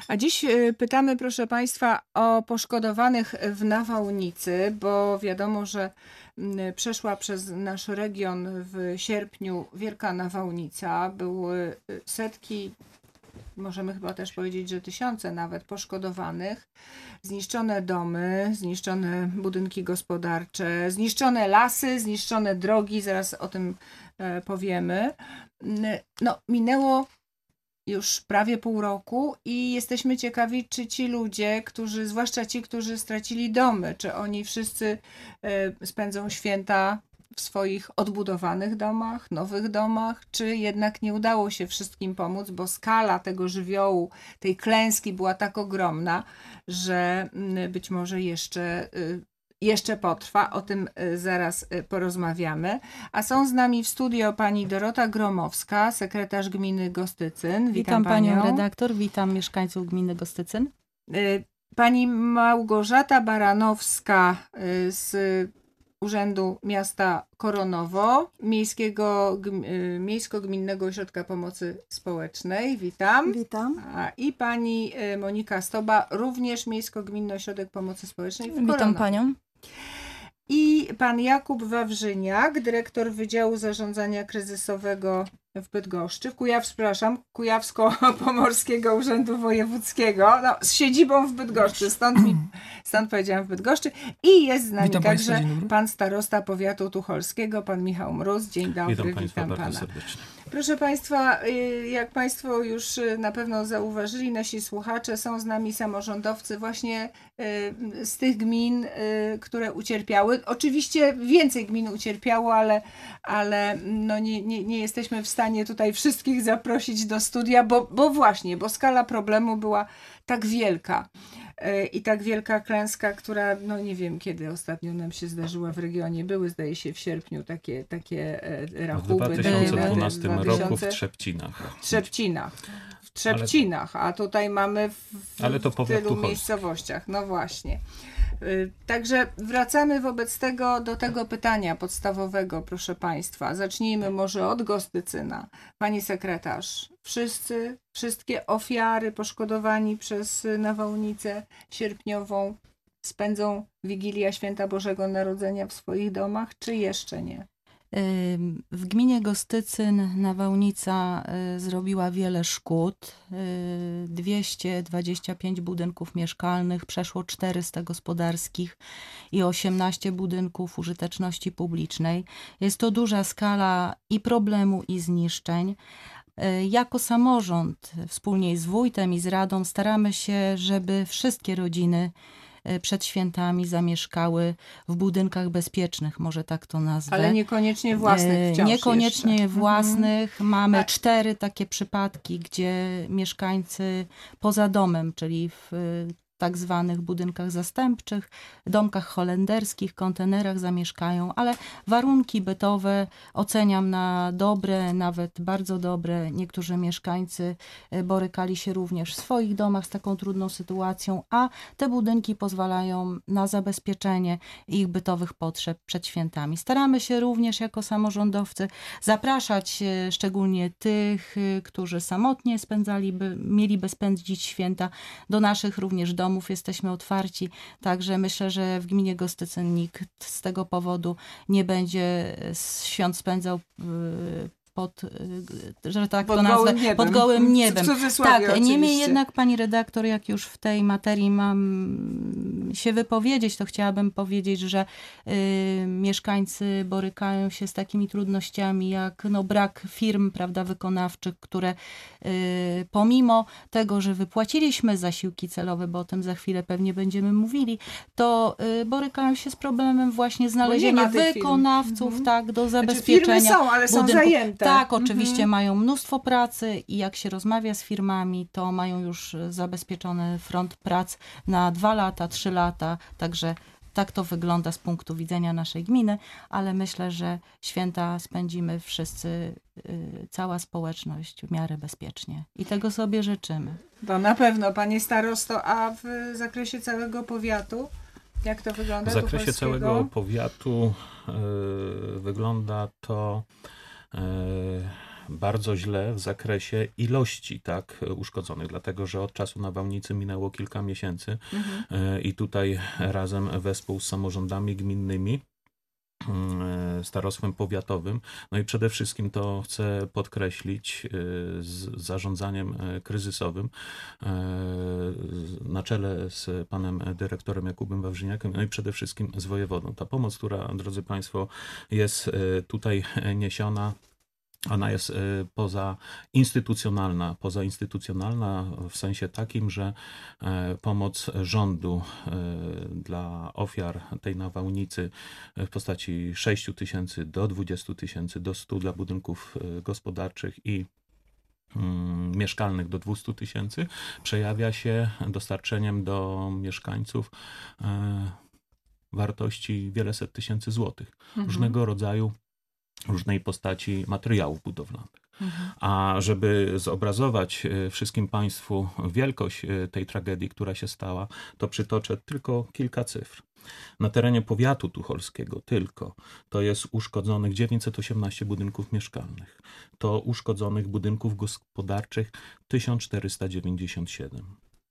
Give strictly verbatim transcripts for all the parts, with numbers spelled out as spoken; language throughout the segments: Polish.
A dziś y, pytamy, proszę Państwa, o poszkodowanych w nawałnicy, bo wiadomo, że mm, przeszła przez nasz region w sierpniu wielka nawałnica. Były y, setki, możemy chyba też powiedzieć, że tysiące nawet poszkodowanych. Zniszczone domy, zniszczone budynki gospodarcze, zniszczone lasy, zniszczone drogi, zaraz o tym e, powiemy. No, minęło już prawie pół roku i jesteśmy ciekawi, czy ci ludzie, którzy, zwłaszcza ci, którzy stracili domy, czy oni wszyscy e, spędzą święta w swoich odbudowanych domach, nowych domach, czy jednak nie udało się wszystkim pomóc, bo skala tego żywiołu, tej klęski była tak ogromna, że być może jeszcze, jeszcze potrwa. O tym zaraz porozmawiamy. A są z nami w studio pani Dorota Gromowska, sekretarz gminy Gostycyn. Witam, witam panią. panią redaktor, witam mieszkańców gminy Gostycyn. Pani Małgorzata Baranowska z Urzędu Miasta Koronowo, Miejskiego, Miejsko-Gminnego Ośrodka Pomocy Społecznej. Witam. Witam. A, I pani Monika Stoba, również Miejsko-Gminny Ośrodek Pomocy Społecznej w Koronowo. Witam panią. I pan Jakub Wawrzyniak, dyrektor Wydziału Zarządzania Kryzysowego w Bydgoszczy, w Kujaw, przepraszam, Kujawsko-Pomorskiego Urzędu Wojewódzkiego, no, z siedzibą w Bydgoszczy, stąd, mi, stąd powiedziałam w Bydgoszczy. I jest z nami Witam także Państwa, pan starosta powiatu tucholskiego, pan Michał Mróz. Dzień dobry, witam Państwa witam bardzo pana. serdecznie. Proszę Państwa, jak Państwo już na pewno zauważyli, nasi słuchacze, są z nami samorządowcy właśnie z tych gmin, które ucierpiały. Oczywiście więcej gmin ucierpiało, ale, ale no nie, nie, nie jesteśmy w stanie tutaj wszystkich zaprosić do studia, bo, bo właśnie, bo skala problemu była tak wielka. I tak wielka klęska, która, no nie wiem kiedy ostatnio nam się zdarzyła w regionie. Były, zdaje się, w sierpniu takie, takie rachuby. W dwa tysiące dwunastym takie, roku w Trzepcinach. W Trzepcinach. W Trzepcinach, a tutaj mamy w, w, Ale to w tylu miejscowościach. No właśnie. Także wracamy wobec tego do tego pytania podstawowego, proszę Państwa. Zacznijmy może od Gostycyna. Pani sekretarz, wszyscy, wszystkie ofiary poszkodowani przez nawałnicę sierpniową spędzą Wigilię Święta Bożego Narodzenia w swoich domach, czy jeszcze nie? W gminie Gostycyn nawałnica zrobiła wiele szkód. dwieście dwadzieścia pięć budynków mieszkalnych, przeszło czterysta gospodarskich i osiemnaście budynków użyteczności publicznej. Jest to duża skala i problemu, i zniszczeń. Jako samorząd, wspólnie z wójtem i z radą, staramy się, żeby wszystkie rodziny przed świętami zamieszkały w budynkach bezpiecznych, może tak to nazwę. Ale niekoniecznie własnych wciąż Niekoniecznie jeszcze. własnych. Mhm. Mamy A... cztery takie przypadki, gdzie mieszkańcy poza domem, czyli w tak zwanych budynkach zastępczych, domkach holenderskich, kontenerach zamieszkają, ale warunki bytowe oceniam na dobre, nawet bardzo dobre. Niektórzy mieszkańcy borykali się również w swoich domach z taką trudną sytuacją, a te budynki pozwalają na zabezpieczenie ich bytowych potrzeb przed świętami. Staramy się również jako samorządowcy zapraszać szczególnie tych, którzy samotnie spędzaliby, mieliby spędzić święta, do naszych również domów. Jesteśmy otwarci, także myślę, że w gminie Gostycyn nikt z tego powodu nie będzie świąt spędzał pod, że tak pod to nazwę, gołym niebem. pod gołym niebem. Tak, niemniej jednak pani redaktor, jak już w tej materii mam się wypowiedzieć, to chciałabym powiedzieć, że y, mieszkańcy borykają się z takimi trudnościami jak no, brak firm, prawda, wykonawczych, które y, pomimo tego, że wypłaciliśmy zasiłki celowe, bo o tym za chwilę pewnie będziemy mówili, to y, borykają się z problemem właśnie znalezienia wykonawców, mhm. tak, do zabezpieczenia. Znaczy, firmy są, ale są budynku. zajęte. Tak, oczywiście mhm. mają mnóstwo pracy i jak się rozmawia z firmami, to mają już zabezpieczony front prac na dwa lata, trzy lata, także tak to wygląda z punktu widzenia naszej gminy, ale myślę, że święta spędzimy wszyscy, cała społeczność w miarę bezpiecznie i tego sobie życzymy. To na pewno, panie starosto, a w zakresie całego powiatu? Jak to wygląda? W zakresie całego powiatu yy, wygląda to yy, bardzo źle w zakresie ilości tak uszkodzonych, dlatego że od czasu nawałnicy minęło kilka miesięcy Mhm. e, i tutaj razem wespół z samorządami gminnymi, starostwem powiatowym. No i przede wszystkim to chcę podkreślić z zarządzaniem kryzysowym na czele z panem dyrektorem Jakubem Wawrzyniakiem, no i przede wszystkim z wojewodą. Ta pomoc, która, drodzy Państwo, jest tutaj niesiona, ona jest pozainstytucjonalna, pozainstytucjonalna w sensie takim, że pomoc rządu dla ofiar tej nawałnicy w postaci sześć tysięcy do dwudziestu tysięcy, do stu dla budynków gospodarczych i mm, mieszkalnych do dwustu tysięcy przejawia się dostarczeniem do mieszkańców wartości wieleset tysięcy złotych. Mhm. Różnego rodzaju różnej postaci materiałów budowlanych. Mhm. A żeby zobrazować wszystkim Państwu wielkość tej tragedii, która się stała, to przytoczę tylko kilka cyfr. Na terenie powiatu tucholskiego tylko to jest uszkodzonych dziewięćset osiemnaście budynków mieszkalnych. To uszkodzonych budynków gospodarczych tysiąc czterysta dziewięćdziesiąt siedem.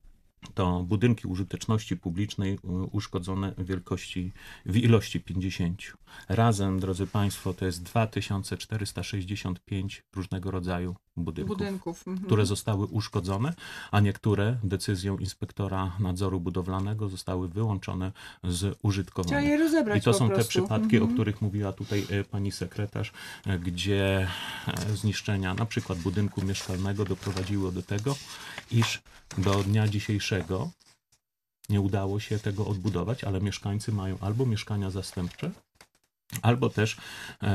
To budynki użyteczności publicznej uszkodzone w wielkości, w ilości pięćdziesiąt. Razem, drodzy Państwo, to jest dwa tysiące czterysta sześćdziesiąt pięć różnego rodzaju budynków, Budynków. Mhm. które zostały uszkodzone, a niektóre decyzją inspektora nadzoru budowlanego zostały wyłączone z Trzeba użytkowania. je rozebrać I to po są te prostu. przypadki, Mhm. o których mówiła tutaj pani sekretarz, gdzie zniszczenia na przykład budynku mieszkalnego doprowadziły do tego, iż do dnia dzisiejszego nie udało się tego odbudować, ale mieszkańcy mają albo mieszkania zastępcze, albo też e,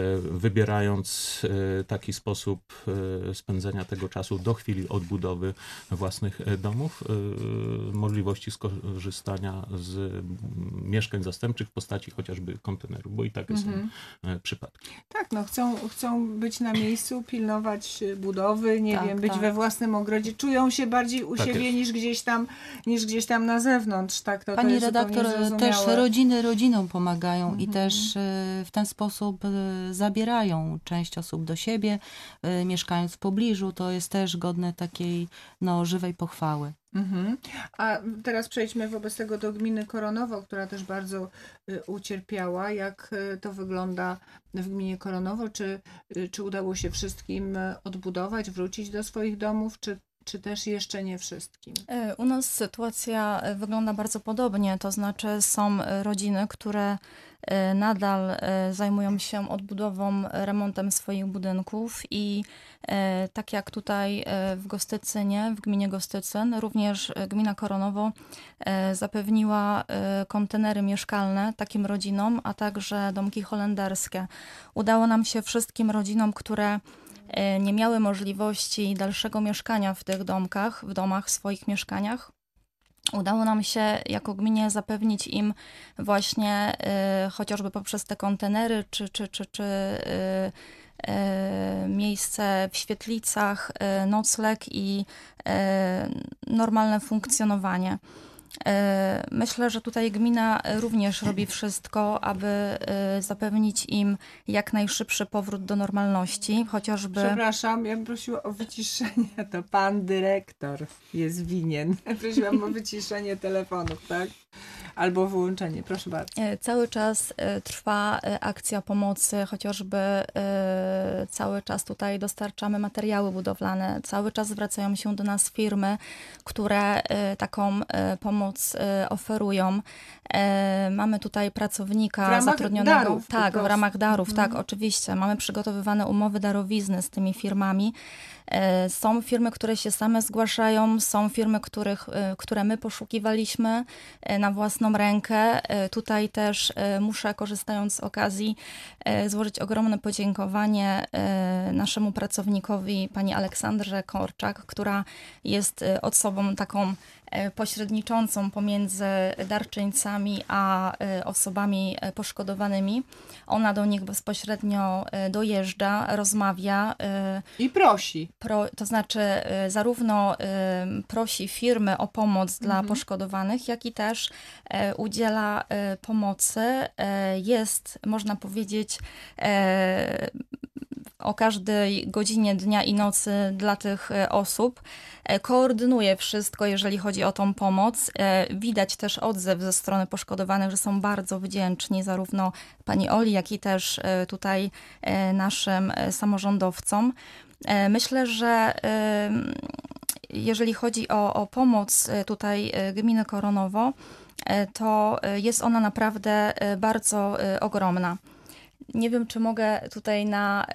wybierając e, taki sposób e, spędzenia tego czasu do chwili odbudowy własnych e, domów, e, możliwości skorzystania z m, mieszkań zastępczych w postaci chociażby kontenerów, bo i takie Mhm. są e, przypadki. Tak, no chcą, chcą być na miejscu, pilnować budowy, nie Tak, wiem, być tak. we własnym ogrodzie, czują się bardziej u Tak siebie jest. niż gdzieś tam, niż gdzieś tam na zewnątrz. Tak, to, to Pani jest redaktor, zupełnie też zrozumiałe. rodziny rodzinom pomagają i Mhm. też y, w ten sposób y, zabierają część osób do siebie, y, mieszkając w pobliżu. To jest też godne takiej no, żywej pochwały. Mhm. A teraz przejdźmy wobec tego do gminy Koronowo, która też bardzo y, ucierpiała. Jak y, to wygląda w gminie Koronowo? Czy, y, czy udało się wszystkim y, odbudować, wrócić do swoich domów, czy, czy też jeszcze nie wszystkim? E, U nas sytuacja e, wygląda bardzo podobnie, to znaczy są e, rodziny, które e, nadal e, zajmują się odbudową, e, remontem swoich budynków i e, tak jak tutaj e, w Gostycynie, w gminie Gostycyn, również e, gmina Koronowo e, zapewniła e, kontenery mieszkalne takim rodzinom, a także domki holenderskie. Udało nam się wszystkim rodzinom, które e, nie miały możliwości dalszego mieszkania w tych domkach, w domach, w swoich mieszkaniach. Udało nam się jako gminie zapewnić im właśnie e, chociażby poprzez te kontenery, czy, czy, czy, czy e, e, miejsce w świetlicach, e, nocleg i e, normalne funkcjonowanie. E, Myślę, że tutaj gmina również robi wszystko, aby e, zapewnić im jak najszybszy powrót do normalności, chociażby... Przepraszam, ja bym prosiła o wyciszenie. To pan dyrektor jest winien. Prosiłam o wyciszenie telefonów, tak? Albo wyłączenie. Proszę bardzo. E, Cały czas e, trwa e, akcja pomocy, chociażby e, cały czas tutaj dostarczamy materiały budowlane, cały czas zwracają się do nas firmy, które e, taką e, pomoc e, oferują. E, Mamy tutaj pracownika W ramach zatrudnionego. darów po Tak, w prostu. ramach darów, Mhm. tak, oczywiście. Mamy przygotowywane umowy darowizny z tymi firmami. E, Są firmy, które się same zgłaszają, są firmy, których, e, które my poszukiwaliśmy e, na własną rękę. E, Tutaj też e, muszę, korzystając z okazji, e, złożyć ogromne podziękowanie e, naszemu pracownikowi, pani Aleksandrze Korczak, która jest e, osobą taką e, pośredniczącą pomiędzy darczyńcami a e, osobami e, poszkodowanymi. Ona do nich bezpośrednio e, dojeżdża, rozmawia, e, I prosi. Pro, to znaczy y, zarówno y, prosi firmy o pomoc dla Mhm. poszkodowanych, jak i też y, udziela y, pomocy. Y, jest, można powiedzieć, y, o każdej godzinie dnia i nocy dla tych osób. Koordynuje wszystko, jeżeli chodzi o tą pomoc. Widać też odzew ze strony poszkodowanych, że są bardzo wdzięczni zarówno pani Oli, jak i też tutaj naszym samorządowcom. Myślę, że jeżeli chodzi o, o pomoc tutaj gminy Koronowo, to jest ona naprawdę bardzo ogromna. Nie wiem, czy mogę tutaj na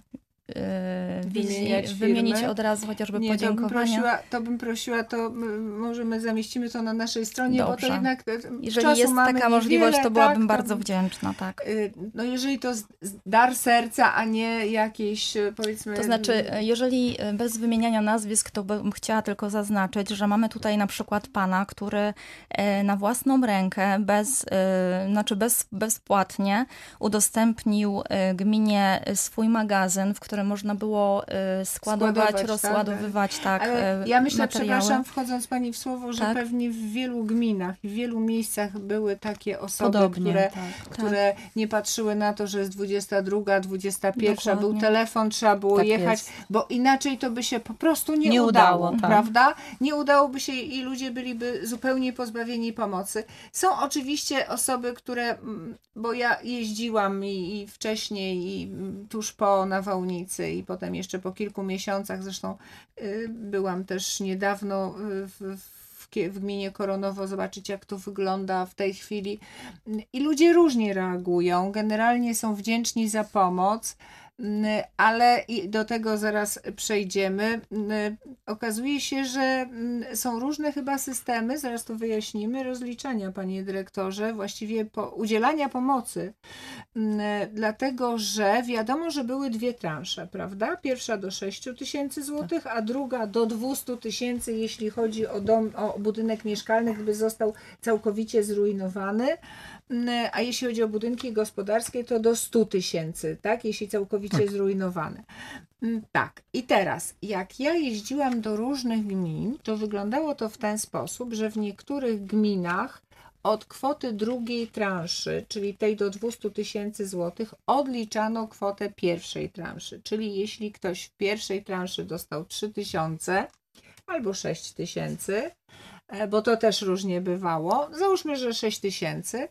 wizji Wymieniać wymienić firmy. od razu chociażby Nie, to bym podziękowania. prosiła, to bym prosiła, to m, może my zamieścimy to na naszej stronie, bo to Dobrze. jednak e, Jeżeli czasu jest mamy taka możliwość, niewiele, to byłabym tak, bardzo to, wdzięczna, tak. y, No jeżeli to z- z- dar serca, a nie jakieś e, powiedzmy... To znaczy, jeżeli bez wymieniania nazwisk, to bym chciała tylko zaznaczyć, że mamy tutaj na przykład pana, który e, na własną rękę, bez, e, znaczy bez, bezpłatnie udostępnił e, gminie swój magazyn, w którym można było e, składować, Składować, tak, rozładowywać tak, Ale e, ja myślę, materiały. przepraszam, wchodząc pani w słowo, że Tak. pewnie w wielu gminach, w wielu miejscach były takie osoby, Podobnie, które, tak. które nie patrzyły na to, że jest dwudziesta druga, dwudziesta pierwsza, był Dokładnie. telefon, trzeba było Tak jechać, jest. bo inaczej to by się po prostu nie, Nie udało, udało, tak. prawda? Nie udałoby się i ludzie byliby zupełnie pozbawieni pomocy. Są oczywiście osoby, które, mm, bo ja jeździłam i, i wcześniej, i mm, tuż po nawałnicy, i potem jeszcze po kilku miesiącach, zresztą y, byłam też niedawno y, w, w, kie- w gminie Koronowo zobaczyć, jak to wygląda w tej chwili. I ludzie różnie reagują. Generalnie są wdzięczni za pomoc, mm, ale i do tego zaraz przejdziemy. Mm, Okazuje się, że mm, są różne chyba systemy, zaraz to wyjaśnimy, rozliczania, panie dyrektorze, właściwie po, udzielania pomocy. Mm, Dlatego, że wiadomo, że były dwie transze, prawda? Pierwsza do sześciu tysięcy złotych, a druga do dwustu tysięcy, jeśli chodzi o dom, o budynek mieszkalny, gdyby został całkowicie zrujnowany. Mm, A jeśli chodzi o budynki gospodarskie, to do stu tysięcy, tak? Jeśli całkowicie zrujnowane. Mm, Tak, i teraz, jak ja jeździłam do różnych gmin, to wyglądało to w ten sposób, że w niektórych gminach od kwoty drugiej transzy, czyli tej do dwustu tysięcy złotych, odliczano kwotę pierwszej transzy. Czyli jeśli ktoś w pierwszej transzy dostał trzy tysiące albo sześć tysięcy, e, bo to też różnie bywało, załóżmy, że sześć tysięcy,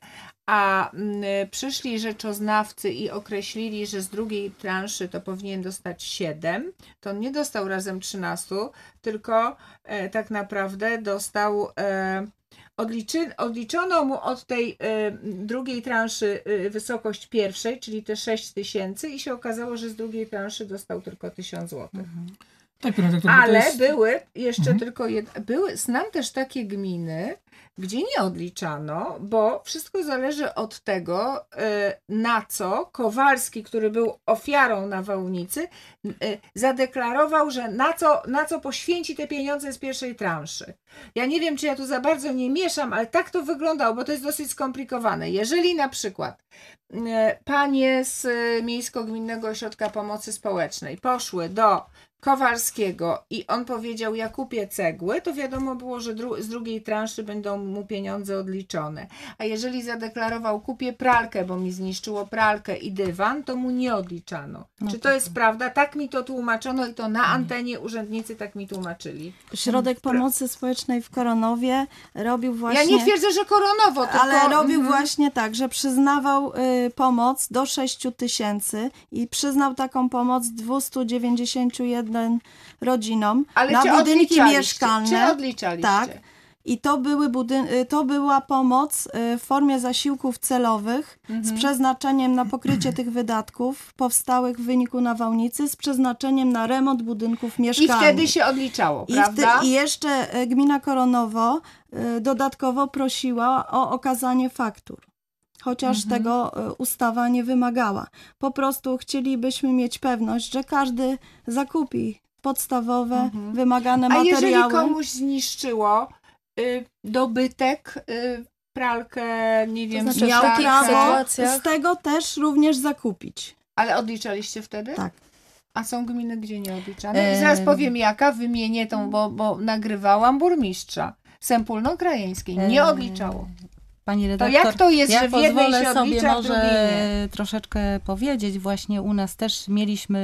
a mm, przyszli rzeczoznawcy i określili, że z drugiej transzy to powinien dostać siedem, to on nie dostał razem trzynastu, tylko e, tak naprawdę dostał... E, Odliczy, odliczono mu od tej y, drugiej transzy y, wysokość pierwszej, czyli te sześć tysięcy, i się okazało, że z drugiej transzy dostał tylko tysiąc złotych. Tak, panie redaktor, bo to Ale jest... były jeszcze Mhm. tylko jedne, były, znam też takie gminy, gdzie nie odliczano, bo wszystko zależy od tego, y, na co Kowalski, który był ofiarą nawałnicy, y, zadeklarował, że na co, na co poświęci te pieniądze z pierwszej transzy. Ja nie wiem, czy ja tu za bardzo nie mieszam, ale tak to wyglądało, bo to jest dosyć skomplikowane. Jeżeli na przykład y, panie z y, Miejsko-Gminnego Ośrodka Pomocy Społecznej poszły do Kowalskiego i on powiedział, ja kupię cegły, to wiadomo było, że dru- z drugiej transzy będą mu pieniądze odliczone. A jeżeli zadeklarował, kupię pralkę, bo mi zniszczyło pralkę i dywan, to mu nie odliczano. No Czy to tak. jest prawda? Tak mi to tłumaczono i to na antenie urzędnicy tak mi tłumaczyli. Środek Pomocy Społecznej w Koronowie robił właśnie... Ja nie twierdzę, że Koronowo, tylko... Ale robił Mhm. właśnie tak, że przyznawał y, pomoc do sześciu tysięcy i przyznał taką pomoc dwieście dziewięćdziesiąt jeden rodzinom Ale na czy budynki odliczaliście? mieszkalne. Czy odliczaliście? Tak. I to, były budyn- y, to była pomoc y, w formie zasiłków celowych z Mhm. przeznaczeniem na pokrycie tych wydatków powstałych w wyniku nawałnicy, z przeznaczeniem na remont budynków I mieszkalnych. wtedy się odliczało, I, prawda? wty- I jeszcze e, gmina Koronowo e, dodatkowo prosiła o okazanie faktur. Chociaż Mhm. tego e, ustawa nie wymagała. Po prostu chcielibyśmy mieć pewność, że każdy zakupi podstawowe, Mhm. wymagane A materiały. jeżeli komuś zniszczyło y, dobytek, y, pralkę, nie wiem, znaczy, miał w takich prawo sytuacjach- z tego też również zakupić. ale odliczaliście wtedy? Tak. A są gminy, gdzie nie odliczano? I Em. zaraz powiem jaka, wymienię tą, bo, bo nagrywałam burmistrza Sępólno-Krajeńskiej. Nie Em, odliczało. Pani To redaktor, jak to jest, ja że w jednej pozwolę się sobie odlicza, a w drugiej może nie? troszeczkę powiedzieć. Właśnie u nas też mieliśmy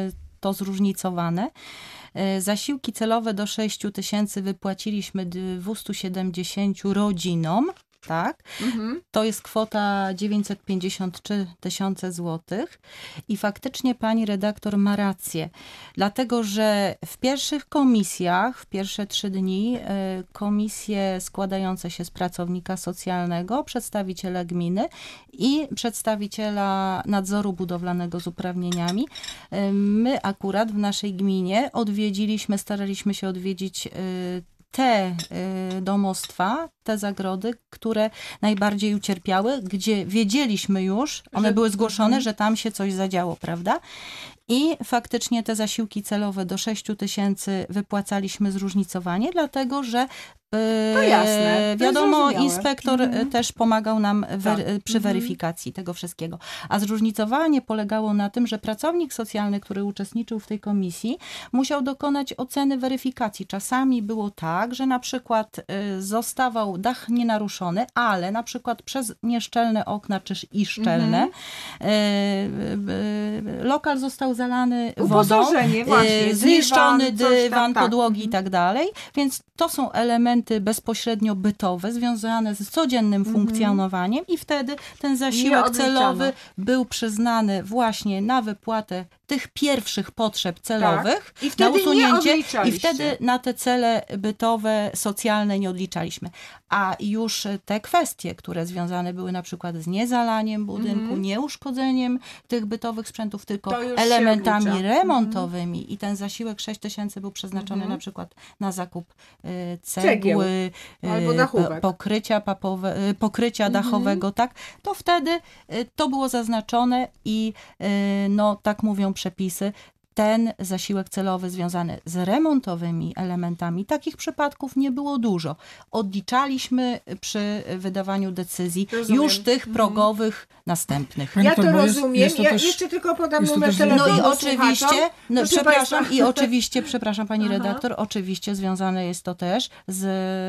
to zróżnicowane. Zasiłki celowe do sześciu tysięcy wypłaciliśmy dwieście siedemdziesiąt rodzinom. Tak, mhm. To jest kwota dziewięćset pięćdziesiąt trzy tysiące złotych i faktycznie pani redaktor ma rację, dlatego że w pierwszych komisjach, w pierwsze trzy dni komisje składające się z pracownika socjalnego, przedstawiciela gminy i przedstawiciela nadzoru budowlanego z uprawnieniami, my akurat w naszej gminie odwiedziliśmy, staraliśmy się odwiedzić te domostwa, te zagrody, które najbardziej ucierpiały, gdzie wiedzieliśmy już, one że... były zgłoszone, że tam się coś zadziało, prawda? I faktycznie te zasiłki celowe do sześciu tysięcy wypłacaliśmy zróżnicowanie, dlatego że to jasne, to wiadomo, inspektor mhm. też pomagał nam wer- tak. przy weryfikacji mhm. tego wszystkiego. A zróżnicowanie polegało na tym, że pracownik socjalny, który uczestniczył w tej komisji, musiał dokonać oceny weryfikacji. Czasami było tak, że na przykład zostawał dach nienaruszony, ale na przykład przez nieszczelne okna, czy i szczelne, mhm. lokal został zalany wodą, właśnie, zniszczony dywan, dywan, tam, podłogi tak. i tak dalej. Więc to są elementy bezpośrednio bytowe, związane z codziennym mm-hmm. funkcjonowaniem i wtedy ten zasiłek celowy był przyznany właśnie na wypłatę tych pierwszych potrzeb celowych, tak. I wtedy na usunięcie nie i wtedy na te cele bytowe, socjalne nie odliczaliśmy. A już te kwestie, które związane były na przykład z niezalaniem budynku, mm-hmm. nieuszkodzeniem tych bytowych sprzętów, tylko elementami remontowymi mm-hmm. i ten zasiłek sześć tysięcy był przeznaczony mm-hmm. na przykład na zakup y, cegły, y, pokrycia, papowe, y, pokrycia mm-hmm. dachowego, tak, to wtedy y, to było zaznaczone i y, no tak mówią przepisy, ten zasiłek celowy związany z remontowymi elementami, takich przypadków nie było dużo. Odliczaliśmy przy wydawaniu decyzji rozumiem. Już tych progowych mhm. następnych. Ja to rozumiem. Jest, jest to ja też, jeszcze tylko podam numer telefonu. No i oczywiście, no, przepraszam, i oczywiście, przepraszam pani Aha. redaktor, oczywiście związane jest to też z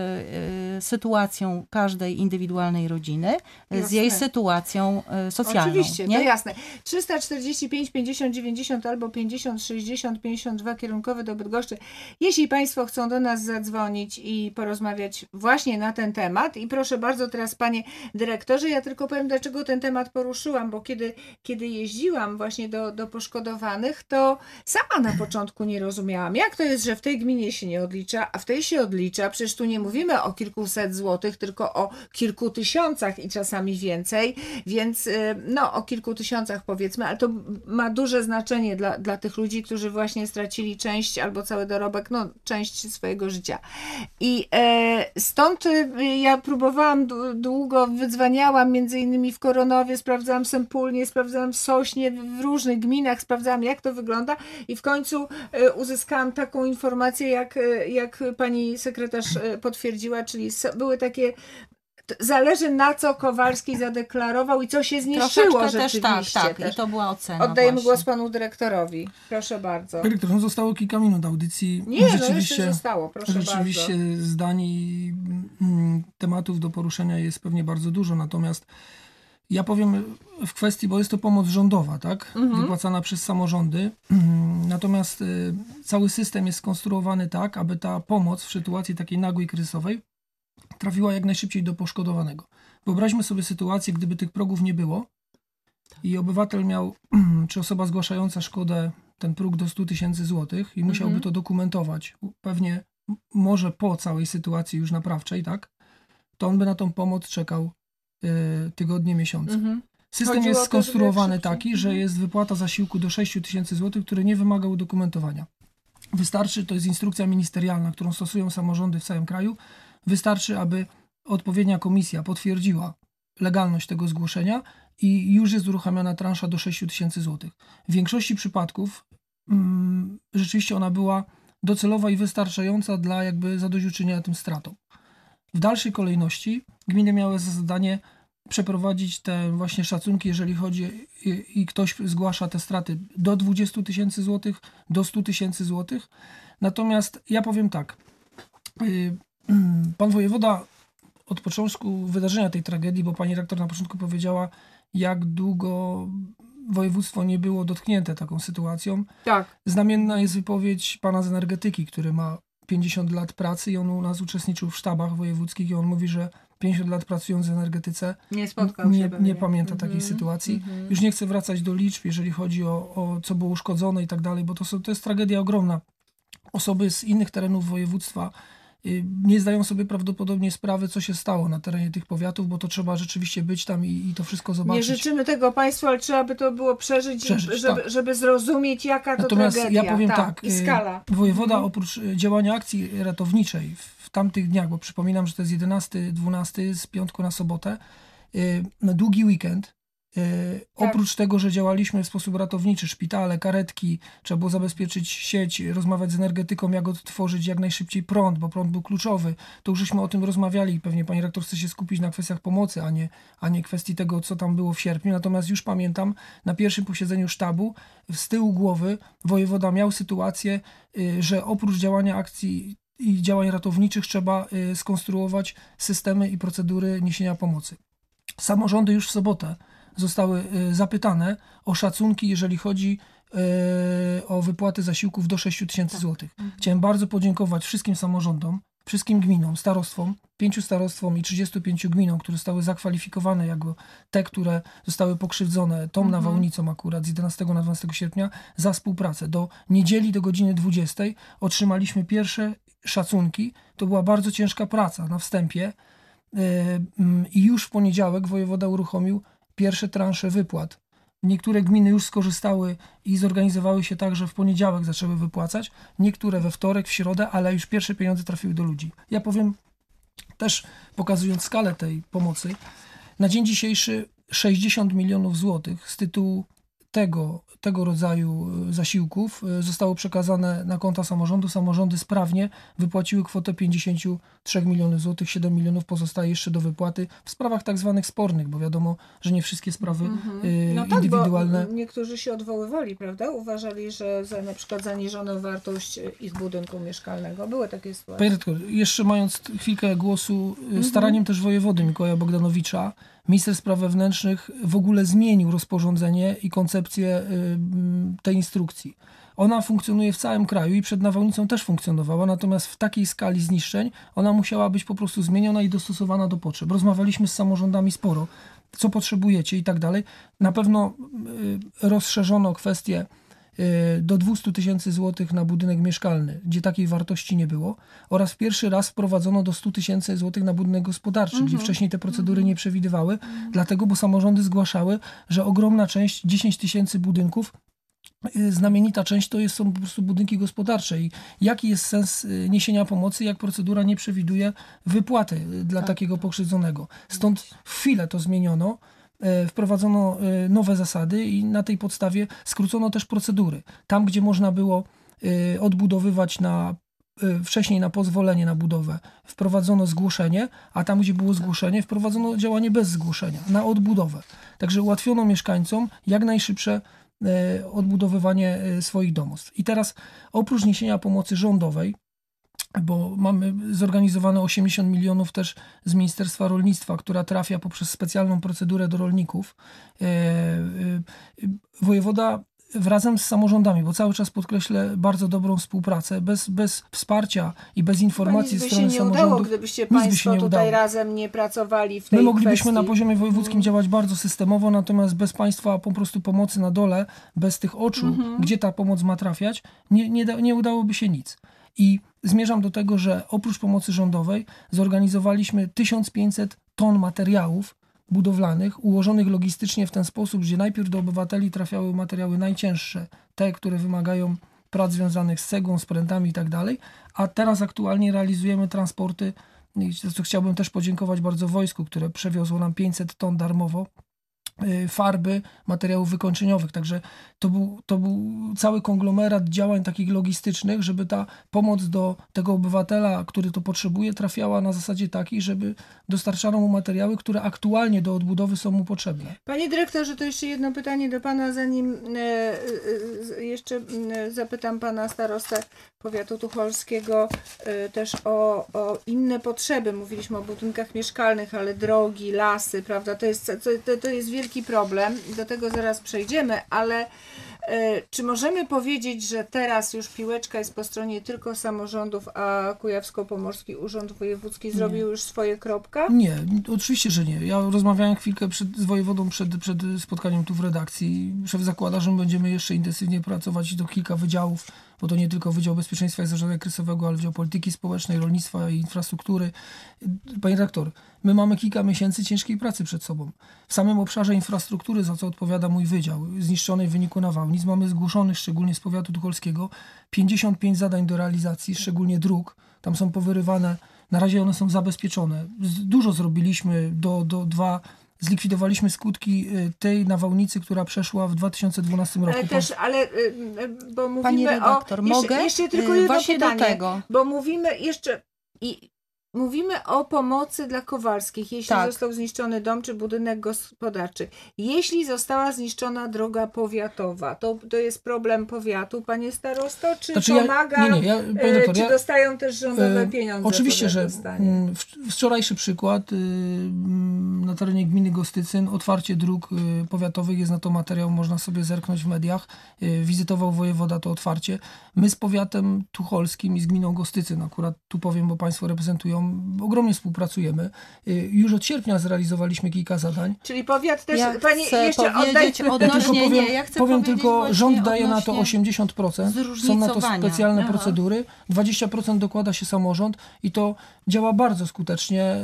y, sytuacją każdej indywidualnej rodziny, jasne. Z jej sytuacją y, socjalną. Oczywiście, nie? to jasne. trzysta czterdzieści pięć pięćdziesiąt dziewięćdziesiąt albo pięćdziesiąt sześćdziesiąt pięćdziesiąt dwa kierunkowe do Bydgoszczy. Jeśli państwo chcą do nas zadzwonić i porozmawiać właśnie na ten temat i proszę bardzo teraz panie dyrektorze, ja tylko powiem dlaczego ten temat poruszyłam, bo kiedy, kiedy jeździłam właśnie do, do poszkodowanych, to sama na początku nie rozumiałam, jak to jest, że w tej gminie się nie odlicza, a w tej się odlicza. Przecież tu nie mówimy o kilkuset złotych, tylko o kilku tysiącach i czasami więcej, więc no o kilku tysiącach powiedzmy, ale to ma duże znaczenie dla, dla tych ludzi, którzy właśnie stracili część albo cały dorobek, no część swojego życia. I e, stąd ja próbowałam długo, wydzwaniałam między innymi w Koronowie, sprawdzałam Sempólnie, sprawdzałam w Sośnie, w różnych gminach, sprawdzałam jak to wygląda i w końcu e, uzyskałam taką informację, jak, jak pani sekretarz potwierdziła, czyli były takie zależy na co Kowalski zadeklarował i co się zniszczyło Troszeczkę rzeczywiście. Też, tak, tak. Też. I to była ocena. Oddajemy właśnie. głos panu dyrektorowi. Proszę bardzo. Dyrektor, no zostało kilka minut audycji. Nie, rzeczywiście, no jeszcze zostało, proszę rzeczywiście bardzo. zdań i mm, tematów do poruszenia jest pewnie bardzo dużo, natomiast ja powiem w kwestii, bo jest to pomoc rządowa, tak? Mhm. Wypłacana przez samorządy. Natomiast y, cały system jest skonstruowany tak, aby ta pomoc w sytuacji takiej nagłej, kryzysowej trafiła jak najszybciej do poszkodowanego. Wyobraźmy sobie sytuację, gdyby tych progów nie było i obywatel miał, czy osoba zgłaszająca szkodę, ten próg do stu tysięcy złotych i musiałby mm-hmm. to dokumentować, pewnie może po całej sytuacji już naprawczej, tak? To on by na tą pomoc czekał y, tygodnie, miesiące. Mm-hmm. System Chodziło jest skonstruowany to, taki, że jest wypłata zasiłku do sześciu tysięcy złotych, który nie wymaga udokumentowania. Wystarczy, to jest instrukcja ministerialna, którą stosują samorządy w całym kraju, wystarczy, aby odpowiednia komisja potwierdziła legalność tego zgłoszenia i już jest uruchamiana transza do sześciu tysięcy złotych. W większości przypadków mm, rzeczywiście ona była docelowa i wystarczająca dla jakby zadośćuczynienia tym stratom. W dalszej kolejności gminy miały za zadanie przeprowadzić te właśnie szacunki, jeżeli chodzi i, i ktoś zgłasza te straty do dwudziestu tysięcy złotych, do stu tysięcy złotych. Natomiast ja powiem tak, yy, pan wojewoda od początku wydarzenia tej tragedii, bo pani rektor na początku powiedziała, jak długo województwo nie było dotknięte taką sytuacją. Tak. Znamienna jest wypowiedź pana z energetyki, który ma pięćdziesiąt lat pracy i on u nas uczestniczył w sztabach wojewódzkich i on mówi, że pięćdziesiąt lat pracując w energetyce Nie spotkał nie, się. nie pewnie. pamięta takiej Mhm, sytuacji. mhm. Już nie chcę wracać do liczb, jeżeli chodzi o, o co było uszkodzone i tak dalej, bo to, są, to jest tragedia ogromna. Osoby z innych terenów województwa y, nie zdają sobie prawdopodobnie sprawy, co się stało na terenie tych powiatów, bo to trzeba rzeczywiście być tam i, i to wszystko Nie zobaczyć. życzymy tego Państwu, ale trzeba by to było przeżyć, Przeżyć, żeby, tak. żeby zrozumieć, jaka to Natomiast tragedia. ja powiem tak, i y, skala. wojewoda Mhm. oprócz y, działania akcji ratowniczej w, w tamtych dniach, bo przypominam, że to jest jedenasty, dwunasty z piątku na sobotę, y, na długi weekend, y, Tak. oprócz tego, że działaliśmy w sposób ratowniczy, szpitale, karetki, trzeba było zabezpieczyć sieć, rozmawiać z energetyką, jak odtworzyć jak najszybciej prąd, bo prąd był kluczowy, to już żeśmy o tym rozmawiali i pewnie pani rektor chce się skupić na kwestiach pomocy, a nie, a nie kwestii tego, co tam było w sierpniu. Natomiast już pamiętam, na pierwszym posiedzeniu sztabu z tyłu głowy wojewoda miał sytuację, y, że oprócz działania akcji i działań ratowniczych trzeba y, skonstruować systemy i procedury niesienia pomocy. Samorządy już w sobotę zostały y, zapytane o szacunki, jeżeli chodzi y, o wypłaty zasiłków do sześć tysięcy złotych. Chciałem bardzo podziękować wszystkim samorządom, wszystkim gminom, starostwom, pięciu starostwom i trzydziestu pięciu gminom, które zostały zakwalifikowane jako te, które zostały pokrzywdzone tą Mhm. nawałnicą akurat z jedenastego na dwunastego sierpnia za współpracę. Do niedzieli do godziny dwudziestej otrzymaliśmy pierwsze szacunki. To była bardzo ciężka praca na wstępie yy, yy, i już w poniedziałek wojewoda uruchomił pierwsze transze wypłat. Niektóre gminy już skorzystały i zorganizowały się tak, że w poniedziałek zaczęły wypłacać, niektóre we wtorek, w środę, ale już pierwsze pieniądze trafiły do ludzi. Ja powiem, też pokazując skalę tej pomocy, na dzień dzisiejszy sześćdziesiąt milionów złotych z tytułu tego, tego rodzaju zasiłków zostało przekazane na konta samorządu. Samorządy sprawnie wypłaciły kwotę pięćdziesiąt trzy miliony złotych, siedem milionów pozostaje jeszcze do wypłaty w sprawach tak zwanych spornych, bo wiadomo, że nie wszystkie sprawy y, No tak, indywidualne. bo niektórzy się odwoływali, prawda? Uważali, że za, na przykład zaniżono wartość ich budynku mieszkalnego. Były takie sytuacje. Panie redaktor, jeszcze mając chwilkę głosu, staraniem też wojewody Mikołaja Bogdanowicza, minister spraw wewnętrznych w ogóle zmienił rozporządzenie i koncepcję y, tej instrukcji. Ona funkcjonuje w całym kraju i przed nawałnicą też funkcjonowała, natomiast w takiej skali zniszczeń ona musiała być po prostu zmieniona i dostosowana do potrzeb. Rozmawialiśmy z samorządami sporo, co potrzebujecie i tak dalej. Na pewno y, rozszerzono kwestię do dwieście tysięcy złotych na budynek mieszkalny, gdzie takiej wartości nie było, oraz w pierwszy raz wprowadzono do stu tysięcy złotych na budynek gospodarczy, mm-hmm. gdzie wcześniej te procedury mm-hmm. nie przewidywały, mm-hmm. dlatego, bo samorządy zgłaszały, że ogromna część, dziesięć tysięcy budynków, znamienita część to jest, są po prostu budynki gospodarcze i jaki jest sens niesienia pomocy, jak procedura nie przewiduje wypłaty dla tak. takiego pokrzywdzonego. Stąd w chwilę to zmieniono, wprowadzono nowe zasady i na tej podstawie skrócono też procedury. Tam, gdzie można było odbudowywać na, wcześniej na pozwolenie na budowę, wprowadzono zgłoszenie, a tam, gdzie było zgłoszenie, wprowadzono działanie bez zgłoszenia, na odbudowę. Także ułatwiono mieszkańcom jak najszybsze odbudowywanie swoich domostw. I teraz oprócz niesienia pomocy rządowej, bo mamy zorganizowane osiemdziesiąt milionów też z Ministerstwa Rolnictwa, która trafia poprzez specjalną procedurę do rolników. Wojewoda razem z samorządami, bo cały czas podkreślę bardzo dobrą współpracę, bez, bez wsparcia i bez informacji ze strony samorządów. Nic by się nie samorządów. udało, gdybyście nic by się Państwo nie tutaj udało. razem nie pracowali w tej My moglibyśmy kwestii. na poziomie wojewódzkim mm. działać bardzo systemowo, natomiast bez Państwa po prostu pomocy na dole, bez tych oczu, mm-hmm. gdzie ta pomoc ma trafiać, nie, nie, da, nie udałoby się nic. I zmierzam do tego, że oprócz pomocy rządowej zorganizowaliśmy tysiąc pięćset ton materiałów budowlanych, ułożonych logistycznie w ten sposób, gdzie najpierw do obywateli trafiały materiały najcięższe, te, które wymagają prac związanych z cegłą, z prętami i tak dalej, a teraz aktualnie realizujemy transporty, za co chciałbym też podziękować bardzo wojsku, które przewiozło nam pięćset ton darmowo, farby, materiałów wykończeniowych. Także to był, to był cały konglomerat działań takich logistycznych, żeby ta pomoc do tego obywatela, który to potrzebuje, trafiała na zasadzie takiej, żeby dostarczano mu materiały, które aktualnie do odbudowy są mu potrzebne. Panie dyrektorze, to jeszcze jedno pytanie do pana, zanim e, e, jeszcze e, zapytam pana starostę powiatu tucholskiego e, też o, o inne potrzeby. Mówiliśmy o budynkach mieszkalnych, ale drogi, lasy, prawda? To jest, to, to jest wiele wielki problem, do tego zaraz przejdziemy, ale e, czy możemy powiedzieć, że teraz już piłeczka jest po stronie tylko samorządów, a Kujawsko-Pomorski Urząd Wojewódzki zrobił już swoje kropka? Nie, oczywiście, że nie. Ja rozmawiałem chwilkę przed, z wojewodą przed, przed spotkaniem tu w redakcji. Szef zakłada, że my będziemy jeszcze intensywnie pracować i to kilka wydziałów, bo to nie tylko Wydział Bezpieczeństwa i Zarządzania Kryzysowego, ale Wydział Polityki Społecznej, Rolnictwa i Infrastruktury. Panie redaktor, my mamy kilka miesięcy ciężkiej pracy przed sobą. W samym obszarze infrastruktury, za co odpowiada mój wydział, zniszczonej w wyniku nawałnic, mamy zgłoszonych, szczególnie z powiatu tucholskiego, pięćdziesiąt pięć zadań do realizacji, szczególnie dróg. Tam są powyrywane, na razie one są zabezpieczone. Dużo zrobiliśmy, do, do dwa... Zlikwidowaliśmy skutki tej nawałnicy, która przeszła w dwa tysiące dwunastym roku. Ale też, ale bo mówimy Pani redaktor, o... mogę? Jeszcze, jeszcze tylko jedno Właśnie pytanie, do tego. bo mówimy jeszcze... I, Mówimy o pomocy dla Kowalskich, jeśli Tak. został zniszczony dom czy budynek gospodarczy. Jeśli została zniszczona droga powiatowa, to, to jest problem powiatu, panie starosto? Czy Znaczy pomaga? Ja, nie, nie, ja, panie e, doktor, czy ja, dostają też rządowe e, pieniądze? Oczywiście, że dostanie? w, wczorajszy przykład y, na terenie gminy Gostycyn, otwarcie dróg y, powiatowych, jest na to materiał, można sobie zerknąć w mediach. Y, wizytował wojewoda to otwarcie. My z powiatem tucholskim i z gminą Gostycyn, akurat tu powiem, bo państwo reprezentują, ogromnie współpracujemy. Już od sierpnia zrealizowaliśmy kilka zadań. Czyli powiat też... Ja pani chcę jeszcze powiedzieć oddaj... odnośnie, ja powiem, nie, ja chcę powiem powiedzieć tylko, rząd daje na to odnośnie osiemdziesiąt procent. Są na to zróżnicowania. specjalne Aha. procedury. dwadzieścia procent dokłada się samorząd i to działa bardzo skutecznie.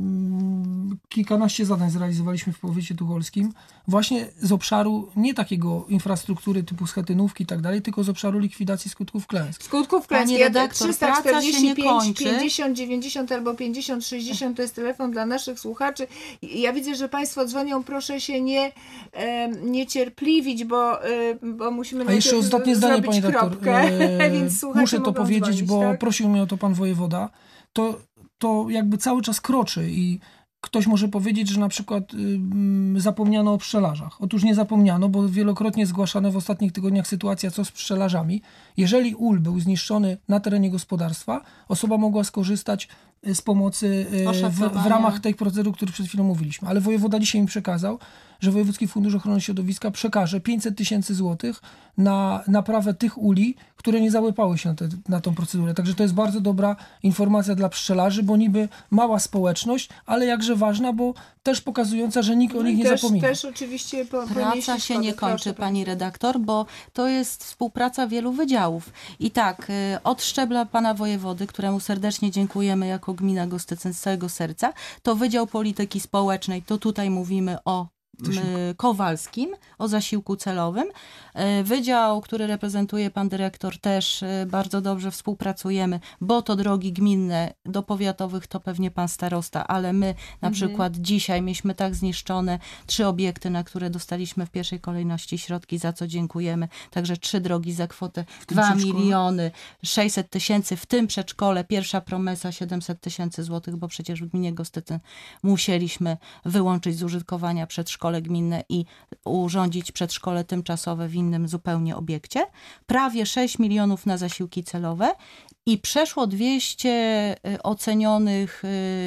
Ym, Kilkanaście zadań zrealizowaliśmy w powiecie tucholskim. Właśnie z obszaru nie takiego infrastruktury typu schetynówki i tak dalej, tylko z obszaru likwidacji skutków klęsk. Skutków Pani klęski. redaktor, trzysta praca czterdzieści się nie pięć, kończy. pięćdziesiąt dziewięćdziesiąt albo pięćdziesiąt sześćdziesiąt to jest telefon dla naszych słuchaczy. Ja widzę, że państwo dzwonią, proszę się nie e, niecierpliwić, bo, e, bo musimy A jeszcze najpierw ostatnie zdanie, zrobić pani doktor. kropkę, E, więc słuchacze Muszę to mogą powiedzieć, dzwonić, bo tak? prosił mnie o to pan wojewoda. To, to jakby cały czas kroczy i ktoś może powiedzieć, że na przykład y, zapomniano o pszczelarzach. Otóż nie zapomniano, bo wielokrotnie zgłaszane w ostatnich tygodniach sytuacja, co z pszczelarzami. Jeżeli ul był zniszczony na terenie gospodarstwa, osoba mogła skorzystać z pomocy y, w, w ramach tej procedury, o której przed chwilą mówiliśmy. Ale wojewoda dzisiaj mi przekazał, że Wojewódzki Fundusz Ochrony Środowiska przekaże pięćset tysięcy złotych na naprawę tych uli, które nie załypały się na, te, na tą procedurę. Także to jest bardzo dobra informacja dla pszczelarzy, bo niby mała społeczność, ale jakże ważna, bo też pokazująca, że nikt o nich nie też, zapomina. Też oczywiście po, Praca się nie kończy, pani redaktor, bo to jest współpraca wielu wydziałów. I tak, y, od szczebla pana wojewody, któremu serdecznie dziękujemy jako gmina Gostycyn z całego serca, to Wydział Polityki Społecznej, to tutaj mówimy o y, Kowalskim, o zasiłku celowym. Y, Wydział, który reprezentuje pan dyrektor, też y, bardzo dobrze współpracujemy, bo to drogi gminne, do powiatowych to pewnie pan starosta, ale my na Mhm. przykład dzisiaj mieliśmy tak zniszczone trzy obiekty, na które dostaliśmy w pierwszej kolejności środki, za co dziękujemy. Także trzy drogi za kwotę dwa przedszkole? miliony sześćset tysięcy, w tym przedszkole, pierwsza promesa siedemset tysięcy złotych, bo przecież w gminie Gostycyn musieliśmy wyłączyć z użytkowania przedszkole gminne i urządzić przedszkole tymczasowe w innym zupełnie obiekcie. Prawie sześć milionów na zasiłki celowe i przeszło dwieście y, ocenionych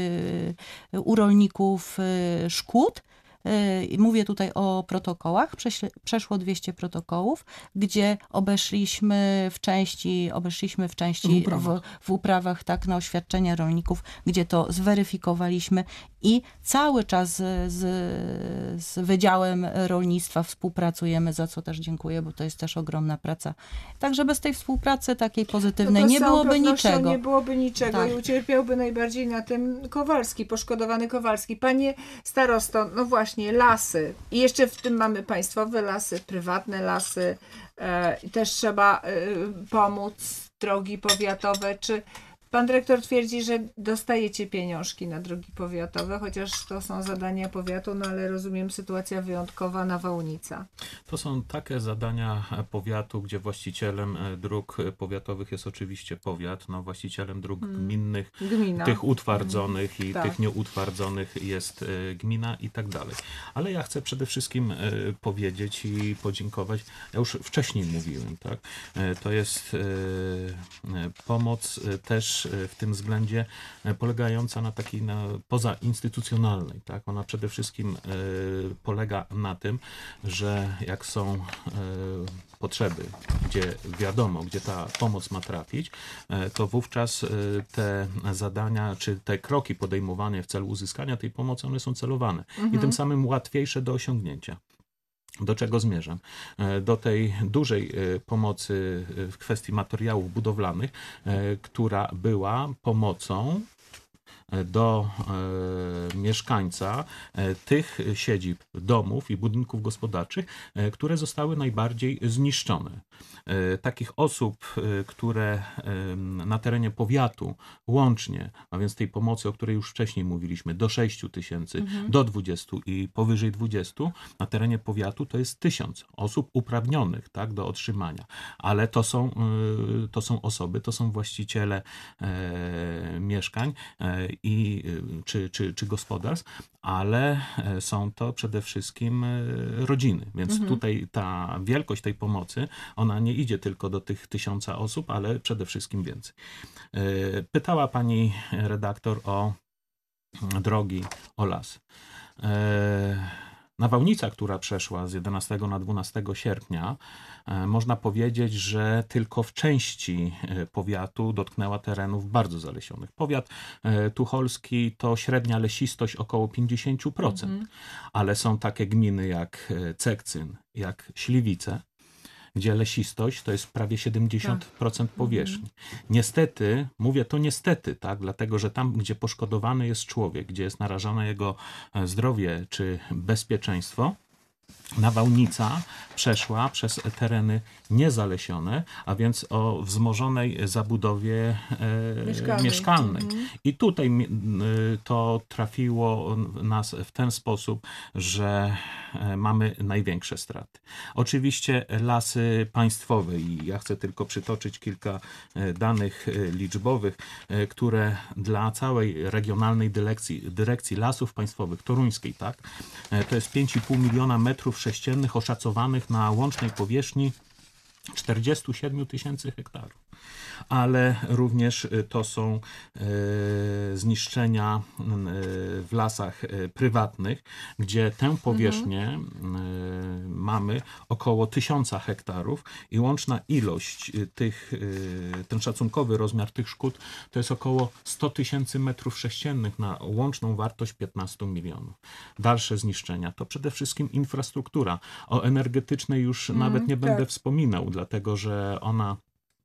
y, u rolników y, szkód. Y, Mówię tutaj o protokołach. Prześle- Przeszło dwieście protokołów, gdzie obeszliśmy w części, obeszliśmy w części W uprawach. w, w uprawach, tak, na oświadczenia rolników, gdzie to zweryfikowaliśmy i cały czas z, z, z Wydziałem Rolnictwa współpracujemy, za co też dziękuję, bo to jest też ogromna praca. Także bez tej współpracy takiej pozytywnej No to nie z całą byłoby pewnością niczego. Nie byłoby niczego Tak. i ucierpiałby najbardziej na tym Kowalski, poszkodowany Kowalski. Panie starosto, no właśnie, lasy. I jeszcze w tym mamy państwowe lasy, prywatne lasy. E, i też trzeba e, pomóc, drogi powiatowe. Czy pan dyrektor twierdzi, że dostajecie pieniążki na drogi powiatowe, chociaż to są zadania powiatu, no ale rozumiem, sytuacja wyjątkowa, nawałnica. To są takie zadania powiatu, gdzie właścicielem e, dróg powiatowych jest oczywiście powiat, no właścicielem dróg Hmm. gminnych, Gmina. tych utwardzonych i Tak. tych nieutwardzonych jest e, gmina i tak dalej. Ale ja chcę przede wszystkim e, powiedzieć i podziękować, ja już wcześniej mówiłem, tak, e, to jest e, e, pomoc e, też też w tym względzie polegająca na takiej na pozainstytucjonalnej. Tak? Ona przede wszystkim polega na tym, że jak są potrzeby, gdzie wiadomo, gdzie ta pomoc ma trafić, to wówczas te zadania, czy te kroki podejmowane w celu uzyskania tej pomocy, one są celowane mhm. i tym samym łatwiejsze do osiągnięcia. Do czego zmierzam? Do tej dużej pomocy w kwestii materiałów budowlanych, która była pomocą do e, mieszkańca e, tych siedzib, domów i budynków gospodarczych, e, które zostały najbardziej zniszczone. E, takich osób, e, które e, na terenie powiatu łącznie, a więc tej pomocy, o której już wcześniej mówiliśmy, do sześciu tysięcy, mhm. do dwudziestu i powyżej dwudziestu, na terenie powiatu to jest tysiąc osób uprawnionych, tak, do otrzymania. Ale to są, e, to są osoby, to są właściciele e, mieszkań, e, i, czy, czy, czy gospodarstw, ale są to przede wszystkim rodziny. Więc mhm. tutaj ta wielkość tej pomocy, ona nie idzie tylko do tych tysiąca osób, ale przede wszystkim więcej. Pytała pani redaktor o drogi, o las. Nawałnica, która przeszła z jedenastego na dwunastego sierpnia, można powiedzieć, że tylko w części powiatu dotknęła terenów bardzo zalesionych. Powiat tucholski to średnia lesistość około pięćdziesiąt procent, mhm. ale są takie gminy jak Cekcyn, jak Śliwice, gdzie lesistość to jest prawie siedemdziesiąt procent tak. powierzchni. Mhm. Niestety, mówię to niestety, tak, dlatego że tam, gdzie poszkodowany jest człowiek, gdzie jest narażone jego zdrowie czy bezpieczeństwo, nawałnica przeszła przez tereny niezalesione, a więc o wzmożonej zabudowie e, mieszkalnej. mieszkalnej. Mhm. I tutaj e, to trafiło nas w ten sposób, że e, mamy największe straty. Oczywiście lasy państwowe i ja chcę tylko przytoczyć kilka e, danych e, liczbowych, e, które dla całej regionalnej dyrekcji, dyrekcji lasów państwowych, toruńskiej, tak, e, to jest pięć i pół miliona metrów sześciennych oszacowanych na łącznej powierzchni czterdzieści siedem tysięcy hektarów. Ale również to są e, zniszczenia e, w lasach e, prywatnych, gdzie tę powierzchnię mhm. e, mamy około tysiąca hektarów i łączna ilość tych, e, ten szacunkowy rozmiar tych szkód to jest około sto tysięcy metrów sześciennych na łączną wartość piętnaście milionów. Dalsze zniszczenia to przede wszystkim infrastruktura. O energetycznej już mhm, nawet nie tak. będę wspominał, dlatego że ona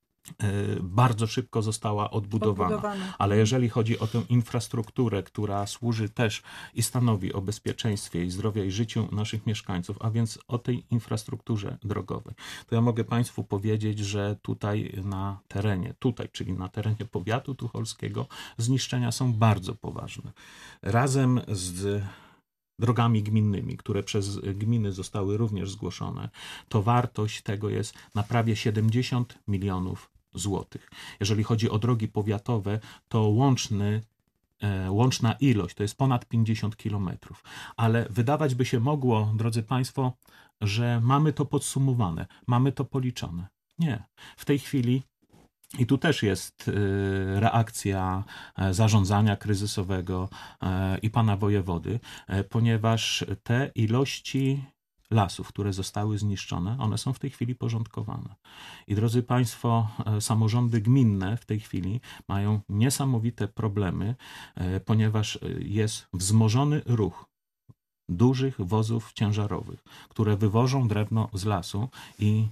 bardzo szybko została odbudowana. odbudowana. Ale jeżeli chodzi o tę infrastrukturę, która służy też i stanowi o bezpieczeństwie i zdrowiu i życiu naszych mieszkańców, a więc o tej infrastrukturze drogowej, to ja mogę Państwu powiedzieć, że tutaj na terenie, tutaj, czyli na terenie powiatu tucholskiego, zniszczenia są bardzo poważne. Razem z drogami gminnymi, które przez gminy zostały również zgłoszone, to wartość tego jest na prawie siedemdziesiąt milionów złotych. Jeżeli chodzi o drogi powiatowe, to łączny, e, łączna ilość to jest ponad pięćdziesiąt kilometrów. Ale wydawać by się mogło, drodzy Państwo, że mamy to podsumowane, mamy to policzone. Nie. W tej chwili i tu też jest reakcja zarządzania kryzysowego i pana wojewody, ponieważ te ilości lasów, które zostały zniszczone, one są w tej chwili porządkowane. I drodzy Państwo, samorządy gminne w tej chwili mają niesamowite problemy, ponieważ jest wzmożony ruch dużych wozów ciężarowych, które wywożą drewno z lasu i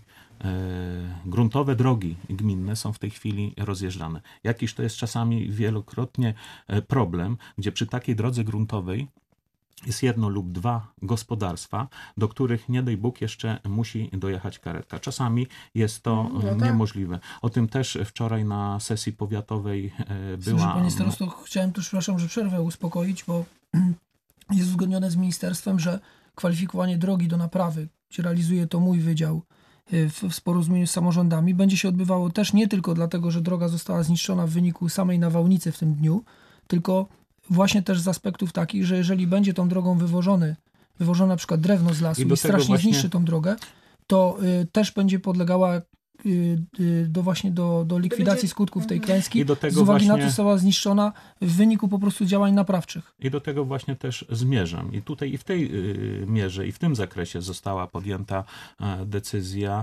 gruntowe drogi gminne są w tej chwili rozjeżdżane. Jakiż to jest czasami wielokrotnie problem, gdzie przy takiej drodze gruntowej jest jedno lub dwa gospodarstwa, do których nie daj Bóg jeszcze musi dojechać karetka. Czasami jest to no tak. niemożliwe. O tym też wczoraj na sesji powiatowej była... Słuchaj, panie starosto, chciałem tu, przepraszam, że przerwę uspokoić, bo jest uzgodnione z ministerstwem, że kwalifikowanie drogi do naprawy, gdzie realizuje to mój wydział, w, w porozumieniu z samorządami, będzie się odbywało też nie tylko dlatego, że droga została zniszczona w wyniku samej nawałnicy w tym dniu, tylko właśnie też z aspektów takich, że jeżeli będzie tą drogą wywożony, wywożone na przykład drewno z lasu i, i strasznie właśnie... zniszczy tą drogę, to y, też będzie podlegała do właśnie do, do likwidacji będzie... skutków tej klęski, I do tego z uwagi właśnie... na to została zniszczona w wyniku po prostu działań naprawczych. I do tego właśnie też zmierzam. I tutaj i w tej mierze, i w tym zakresie została podjęta decyzja,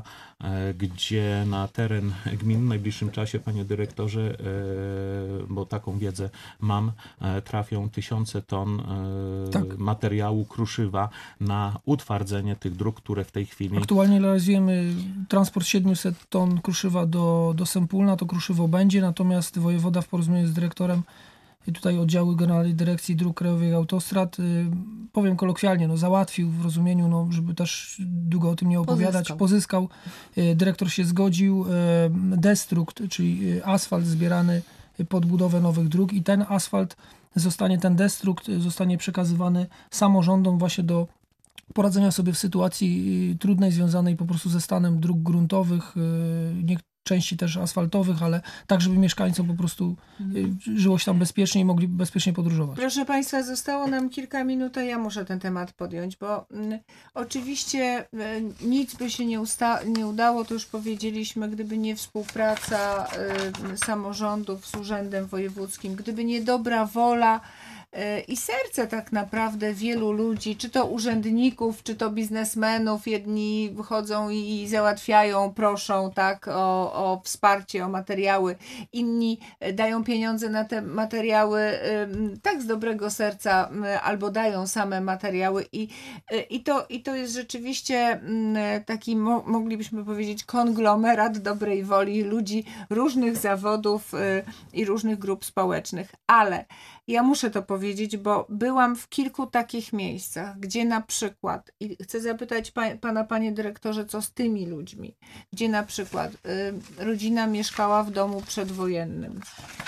gdzie na teren gminy w najbliższym czasie, panie dyrektorze, bo taką wiedzę mam, trafią tysiące ton tak. materiału kruszywa na utwardzenie tych dróg, które w tej chwili... Aktualnie realizujemy transport siedemset ton kruszywa do, do Sępólna, to kruszywo będzie, natomiast wojewoda w porozumieniu z dyrektorem i tutaj oddziały Generalnej Dyrekcji Dróg Krajowych i Autostrad, y, powiem kolokwialnie, no, załatwił w rozumieniu, no, żeby też długo o tym nie opowiadać, pozyskał. pozyskał y, dyrektor się zgodził, y, destrukt, czyli y, asfalt zbierany pod budowę nowych dróg i ten asfalt zostanie, ten destrukt zostanie przekazywany samorządom właśnie do poradzenia sobie w sytuacji trudnej, związanej po prostu ze stanem dróg gruntowych, nie, części też asfaltowych, ale tak, żeby mieszkańcom po prostu żyło się tam bezpiecznie i mogli bezpiecznie podróżować. Proszę Państwa, zostało nam kilka minut, a ja muszę ten temat podjąć, bo mm, oczywiście y, nic by się nie, usta- nie udało, to już powiedzieliśmy, gdyby nie współpraca y, samorządów z Urzędem Wojewódzkim, gdyby nie dobra wola i serce tak naprawdę wielu ludzi, czy to urzędników, czy to biznesmenów, jedni wychodzą i załatwiają, proszą tak o, o wsparcie, o materiały, inni dają pieniądze na te materiały tak z dobrego serca, albo dają same materiały i, i, to, i to jest rzeczywiście taki, moglibyśmy powiedzieć, konglomerat dobrej woli ludzi różnych zawodów i różnych grup społecznych, ale ja muszę to powiedzieć, bo byłam w kilku takich miejscach, gdzie na przykład, i chcę zapytać pa, pana, panie dyrektorze, co z tymi ludźmi, gdzie na przykład y, rodzina mieszkała w domu przedwojennym.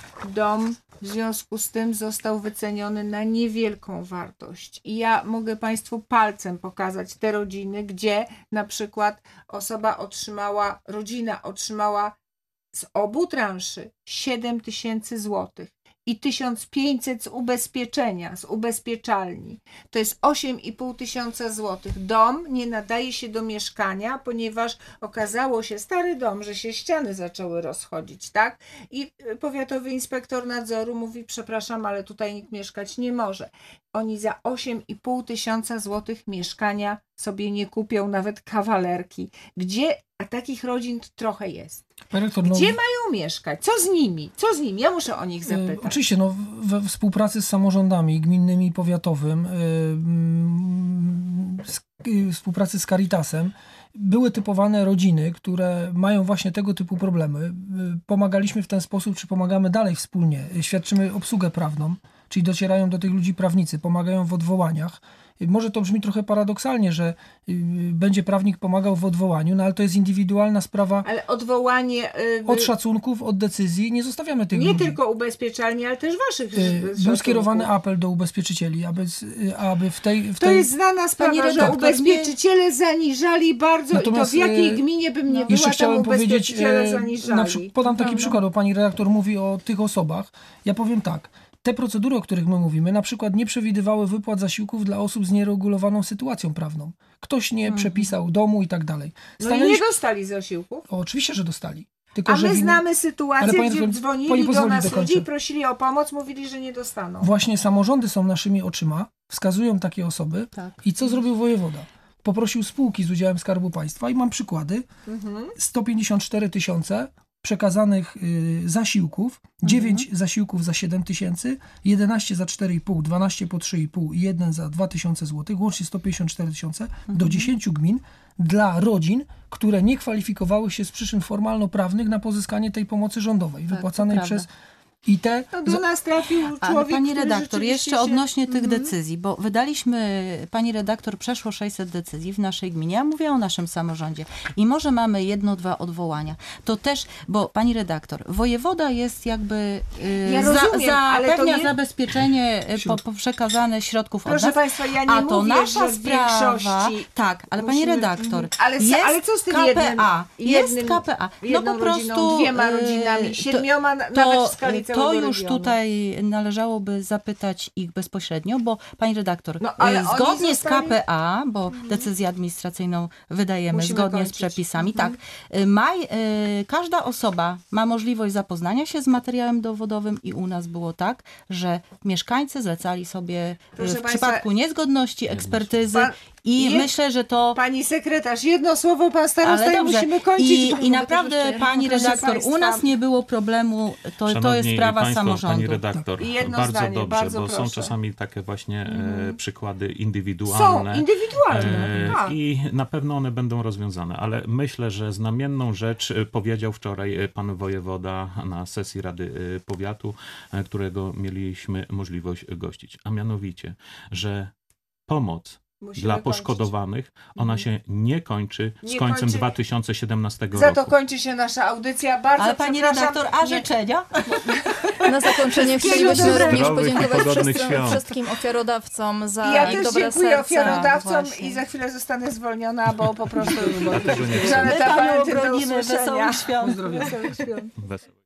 Dom w związku z tym został wyceniony na niewielką wartość. I ja mogę Państwu palcem pokazać te rodziny, gdzie na przykład osoba otrzymała, rodzina otrzymała z obu transzy siedem tysięcy złotych. I tysiąc pięćset z ubezpieczenia, z ubezpieczalni. To jest osiem i pół tysiąca złotych. Dom nie nadaje się do mieszkania, ponieważ okazało się, stary dom, że się ściany zaczęły rozchodzić, tak? I powiatowy inspektor nadzoru mówi, przepraszam, ale tutaj nikt mieszkać nie może. Oni za osiem i pół tysiąca złotych mieszkania sobie nie kupią, nawet kawalerki. Gdzie, a takich rodzin trochę jest. Dyrektor, no, Gdzie mają mieszkać? Co z nimi? Co z nimi? Ja muszę o nich zapytać. E, oczywiście, no, we współpracy z samorządami gminnymi i powiatowym, e, z, e, współpracy z Caritasem, były typowane rodziny, które mają właśnie tego typu problemy. E, pomagaliśmy w ten sposób, czy pomagamy dalej wspólnie. E, świadczymy obsługę prawną, czyli docierają do tych ludzi prawnicy, pomagają w odwołaniach. Może to brzmi trochę paradoksalnie, że y, będzie prawnik pomagał w odwołaniu, no ale to jest indywidualna sprawa. Ale odwołanie... Y, od szacunków, od decyzji, nie zostawiamy tych nie ludzi. Nie tylko ubezpieczalni, ale też waszych y, Był szacunków. skierowany apel do ubezpieczycieli, aby, aby w tej... W to tej... jest znana sprawa, że ubezpieczyciele zaniżali bardzo. Natomiast, i to w jakiej gminie bym nie była, tam ubezpieczyciele zaniżali. Na przykład, podam taki no, przykład, bo pani redaktor mówi o tych osobach. Ja powiem tak. Te procedury, o których my mówimy, na przykład nie przewidywały wypłat zasiłków dla osób z nieregulowaną sytuacją prawną. Ktoś nie hmm. przepisał domu i tak dalej. Stanęliśmy... No i nie dostali zasiłków? O, oczywiście, że dostali. Tylko, A my że win... znamy sytuację, pani, gdzie pani, dzwonili pani do nas dokończę. ludzie i prosili o pomoc, mówili, że nie dostaną. Właśnie samorządy są naszymi oczyma, wskazują takie osoby tak. I co zrobił wojewoda? Poprosił spółki z udziałem Skarbu Państwa i mam przykłady. Mhm. sto pięćdziesiąt cztery tysiące przekazanych y, zasiłków, dziewięć mhm. zasiłków za siedem tysięcy, jedenaście za cztery i pół, dwanaście po trzy i pół i jeden za dwa tysiące złotych, łącznie sto pięćdziesiąt cztery tysiące mhm. do dziesięciu gmin dla rodzin, które nie kwalifikowały się z przyczyn formalno-prawnych na pozyskanie tej pomocy rządowej, tak, wypłacanej przez... I te... No do nas trafił człowiek, Ale pani redaktor, jeszcze się... odnośnie tych mhm. decyzji, bo wydaliśmy, pani redaktor, przeszło sześćset decyzji w naszej gminie. Ja mówię o naszym samorządzie. I może mamy jedno, dwa odwołania. To też, bo pani redaktor, wojewoda jest jakby yy, ja rozumiem, za, ale zapewnia to nie... zabezpieczenie po, po przekazane środków Proszę od nas. Państwa, ja nie a to mówię, nasza że sprawa, większości... tak, ale musimy... pani redaktor, ale, jest ale co z tym K P A, jednym, jest K P A. No po prostu rodziną, dwiema rodzinami, siedmioma, to, nawet w skali to to już regionu. tutaj należałoby zapytać ich bezpośrednio, bo pani redaktor, No, ale y, oni zgodnie zostali- z K P A, bo decyzję administracyjną wydajemy Musimy zgodnie kończyć. z przepisami, Mhm. tak, y, ma, y, każda osoba ma możliwość zapoznania się z materiałem dowodowym i u nas było tak, że mieszkańcy zlecali sobie y, Proszę w państwa, przypadku niezgodności ekspertyzy Pan- i je- myślę, że to Pani sekretarz, jedno słowo, pan starosta ale i dobrze. musimy kończyć. I, bo- I naprawdę, pani Proszę redaktor, państwa, u nas nie było problemu, to, to jest Szanowni sprawa państwo, samorządu. Pani redaktor, I jedno bardzo zdanie, dobrze, bardzo bo proszę. są czasami takie właśnie e, przykłady Są indywidualne. indywidualne. E, Tak. I na pewno one będą rozwiązane, ale myślę, że znamienną rzecz e, powiedział wczoraj e, pan wojewoda na sesji Rady e, Powiatu, e, którego mieliśmy możliwość gościć, a mianowicie, że pomoc Musimy dla kończyć. poszkodowanych, ona się nie kończy z Nie końcem kończy. dwa tysiące siedemnastego Za roku. to kończy się nasza audycja. Bardzo Ale pani przepraszam. redaktor, a Nie. życzenia? Na zakończenie Wszystkiego chcielibyśmy dobrego. również Zdrowych i podziękować pogodnych wszystkim, świąt. wszystkim ofiarodawcom za I ja ich też dobre dziękuję serca. ofiarodawcom Właśnie. i za chwilę zostanę zwolniona, bo po prostu Dlatego nie chcę. Żaneta My panu Walentyn, do obronimy usłyszenia. wesołych świąt. Zdrowia. Wesołych świąt. Wesoło.